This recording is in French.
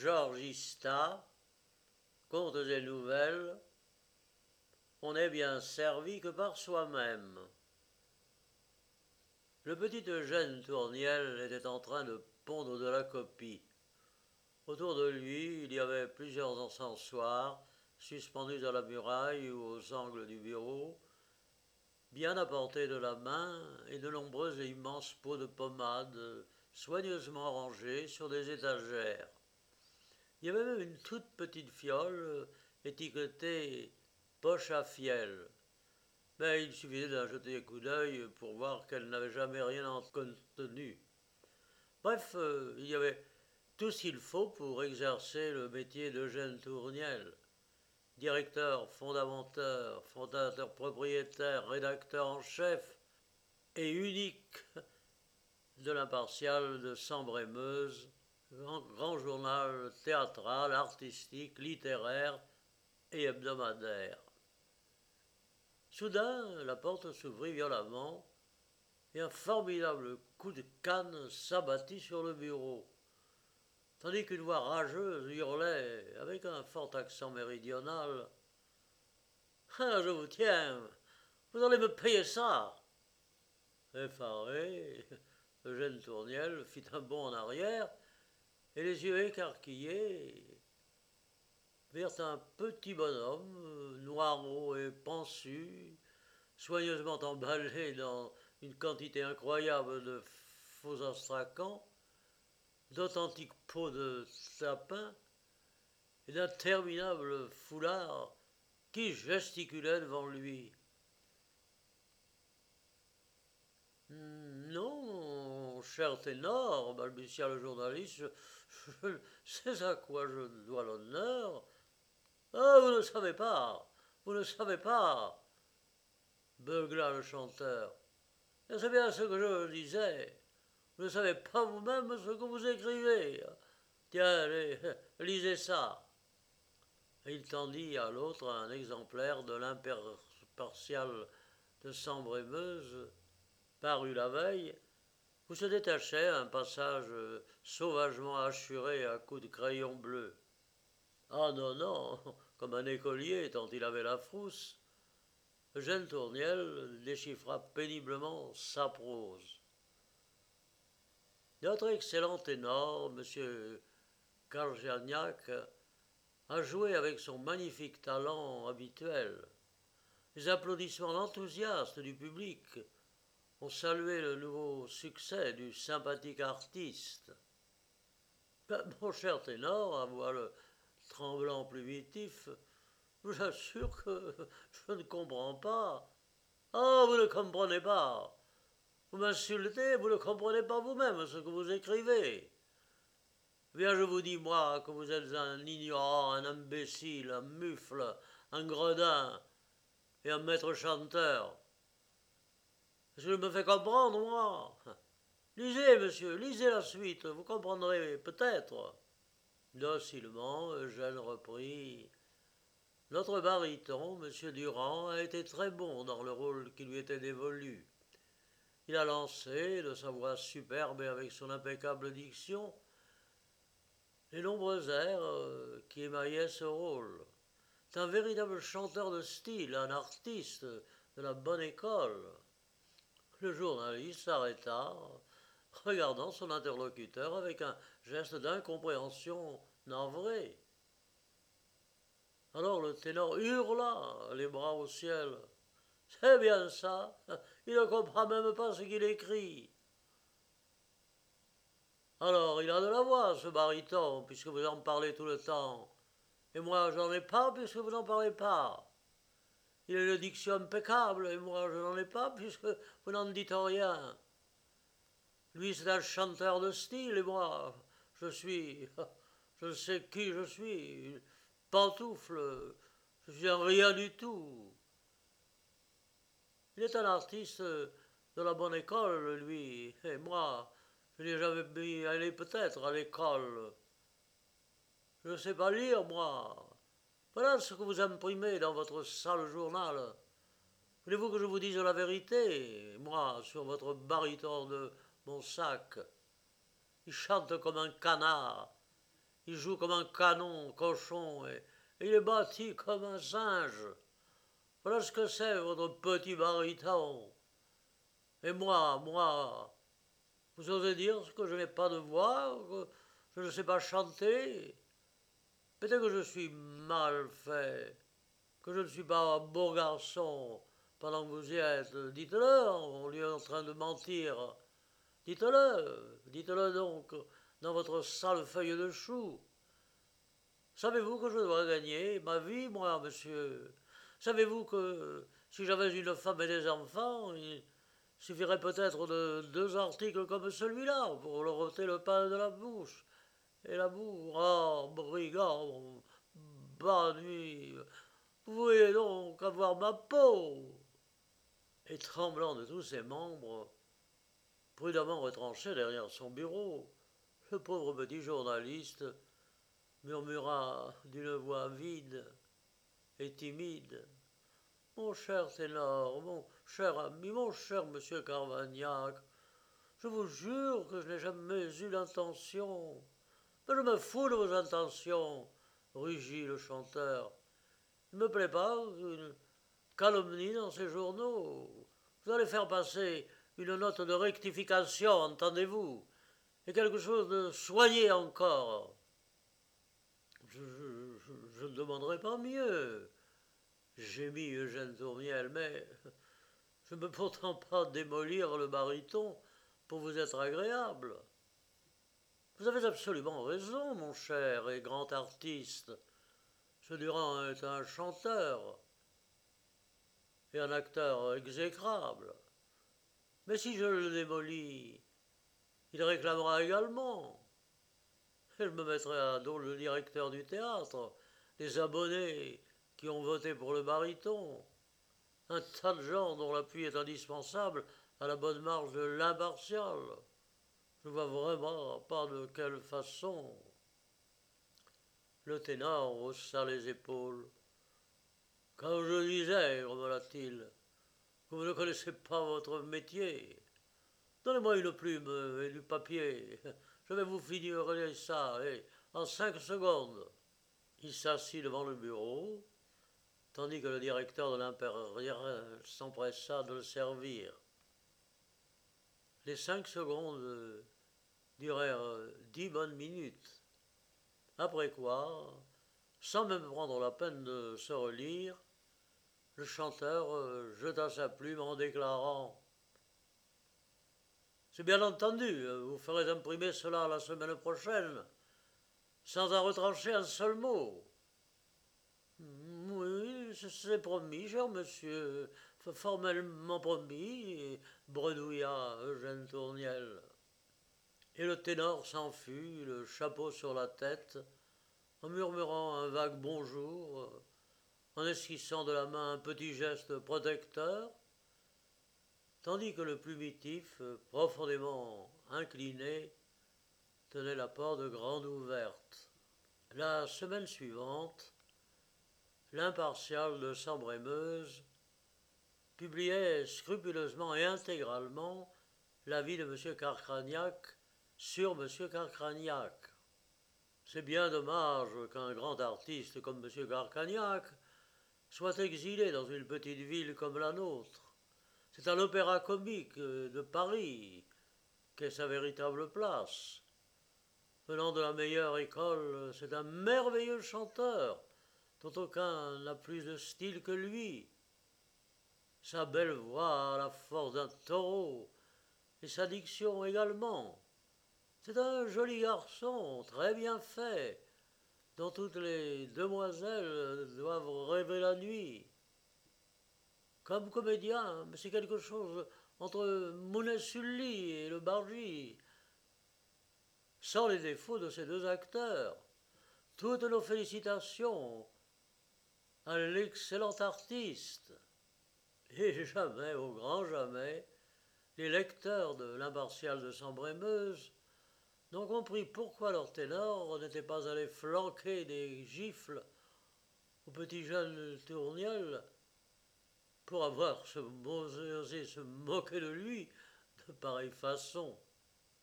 Georges Ista, Contes et nouvelles, on n'est bien servi que par soi-même. Le petit Eugène Tourniel était en train de pondre de la copie. Autour de lui, il y avait plusieurs encensoirs suspendus à la muraille ou aux angles du bureau, bien à portée de la main, et de nombreux et immenses pots de pommade soigneusement rangés sur des étagères. Il y avait même une toute petite fiole étiquetée poche à fiel. Mais il suffisait d'en jeter un coup d'œil pour voir qu'elle n'avait jamais rien en contenu. Bref, il y avait tout ce qu'il faut pour exercer le métier d'Eugène Tourniel. Directeur, fondateur propriétaire, rédacteur en chef et unique de l'Impartial de Sambre-et-Meuse, grand journal théâtral, artistique, littéraire et hebdomadaire. Soudain, la porte s'ouvrit violemment et un formidable coup de canne s'abattit sur le bureau, tandis qu'une voix rageuse hurlait, avec un fort accent méridional: « Ah, je vous tiens, vous allez me payer ça !» Effaré, Eugène Tourniel fit un bond en arrière et, les yeux écarquillés, virent un petit bonhomme, noirot et pansu, soigneusement emballé dans une quantité incroyable de faux astracans, d'authentiques peaux de sapin et d'interminables foulards qui gesticulaient devant lui. « Non, cher ténor, balbutia le journaliste, je sais à quoi je dois l'honneur. »« Ah, vous ne savez pas, vous ne savez pas, beugla le chanteur. Et c'est bien ce que je disais. Vous ne savez pas vous-même ce que vous écrivez. Tiens, allez, lisez ça. » Et il tendit à l'autre un exemplaire de l'Impartial de Sambre-et-Meuse, paru la veille, où se détachait un passage sauvagement hachuré à coups de crayon bleu. Ah non, non, comme un écolier tant il avait la frousse, Eugène Tourniel déchiffra péniblement sa prose. Notre excellent ténor, M. Karjaniak, a joué avec son magnifique talent habituel. Les applaudissements enthousiastes du public ont salué le nouveau succès du sympathique artiste. Mon cher ténor, avoua le tremblant plumitif, je vous assure que je ne comprends pas. Ah, vous ne comprenez pas. Vous m'insultez, vous ne comprenez pas vous-même ce que vous écrivez. Bien, je vous dis, moi, que vous êtes un ignorant, un imbécile, un mufle, un gredin et un maître chanteur. Est-ce que je me fais comprendre, moi? Lisez, monsieur, lisez la suite, vous comprendrez peut-être. Docilement, Eugène reprit. Notre baryton, M. Durand, a été très bon dans le rôle qui lui était dévolu. Il a lancé, de sa voix superbe et avec son impeccable diction, les nombreux airs qui émaillaient ce rôle. C'est un véritable chanteur de style, un artiste de la bonne école. Le journaliste s'arrêta, regardant son interlocuteur avec un geste d'incompréhension navrée. Alors le ténor hurla, les bras au ciel. « C'est bien ça, il ne comprend même pas ce qu'il écrit. » Alors, il a de la voix, ce baryton, puisque vous en parlez tout le temps. Et moi, je n'en ai pas, puisque vous n'en parlez pas. Il a une diction impeccable, et moi, je n'en ai pas, puisque vous n'en dites rien. Lui, c'est un chanteur de style, et moi, je ne sais qui je suis, une pantoufle, je suis un rien du tout. Il est un artiste de la bonne école, lui, et moi, je n'ai jamais pu aller peut-être à l'école. Je ne sais pas lire, moi. Voilà ce que vous imprimez dans votre sale journal. Voulez-vous que je vous dise la vérité, moi, sur votre baryton de mon sac? Il chante comme un canard. Il joue comme un canon, cochon, et il est bâti comme un singe. Voilà ce que c'est, votre petit baryton. Et moi, vous osez dire que je n'ai pas de voix, que je ne sais pas chanter? Peut-être que je suis mal fait, que je ne suis pas un beau garçon pendant que vous y êtes. Dites-le, on lui est en train de mentir. Dites-le donc dans votre sale feuille de chou. Savez-vous que je dois gagner ma vie, moi, monsieur? Savez-vous que si j'avais une femme et des enfants, il suffirait peut-être de 2 articles comme celui-là pour leur ôter le pain de la bouche et la boue? Oh, brigand, bas nuit, vous voulez donc avoir ma peau? Et tremblant de tous ses membres, prudemment retranché derrière son bureau, le pauvre petit journaliste murmura d'une voix vide et timide: Mon cher ténor, mon cher ami, mon cher monsieur Carvagnac, je vous jure que je n'ai jamais eu l'intention. Mais je me fous de vos intentions, rugit le chanteur. Il ne me plaît pas une calomnie dans ces journaux. Vous allez faire passer une note de rectification, entendez-vous, et quelque chose de soigné encore. Je ne demanderai pas mieux, gémit Eugène Tourniel, mais je ne peux pourtant pas démolir le baryton pour vous être agréable. Vous avez absolument raison, mon cher et grand artiste. Ce Durand est un chanteur et un acteur exécrable. Mais si je le démolis, il réclamera également. Et je me mettrai à dos le directeur du théâtre, les abonnés qui ont voté pour le baryton, un tas de gens dont l'appui est indispensable à la bonne marche de l'impartial. Je ne vois vraiment pas de quelle façon. Le ténor haussa les épaules. Comme je disais, grommela-t-il, vous ne connaissez pas votre métier. Donnez-moi une plume et du papier. Je vais vous figurer ça, en 5 secondes. Il s'assit devant le bureau, tandis que le directeur de l'impérial s'empressa de le servir. Les 5 secondes durèrent 10 bonnes minutes. Après quoi, sans même prendre la peine de se relire, le chanteur jeta sa plume en déclarant: C'est bien entendu, vous ferez imprimer cela la semaine prochaine, sans en retrancher un seul mot. Oui, c'est promis, cher monsieur, formellement promis, bredouilla Eugène Tourniel. Et le ténor s'enfuit, le chapeau sur la tête, en murmurant un vague bonjour, en esquissant de la main un petit geste protecteur, tandis que le plumitif, profondément incliné, tenait la porte grande ouverte. La semaine suivante, l'impartial de Sambre-et-Meuse publiait scrupuleusement et intégralement l'avis de M. Carcagnac sur M. Carcagnac. C'est bien dommage qu'un grand artiste comme M. Carcagnac soit exilé dans une petite ville comme la nôtre. C'est à l'Opéra Comique de Paris qu'est sa véritable place. Venant de la meilleure école, c'est un merveilleux chanteur, dont aucun n'a plus de style que lui. Sa belle voix a la force d'un taureau, et sa diction également. C'est un joli garçon, très bien fait, dont toutes les demoiselles doivent rêver la nuit. Comme comédien, c'est quelque chose entre Mounet-Sully et le Bargy. Sans les défauts de ces 2 acteurs, toutes nos félicitations à l'excellent artiste. Et jamais, au grand jamais, les lecteurs de l'impartial de Sambre-et-Meuse n'ont compris pourquoi leur ténor n'était pas allé flanquer des gifles au petit jeune Tourniel pour avoir osé se moquer de lui de pareille façon.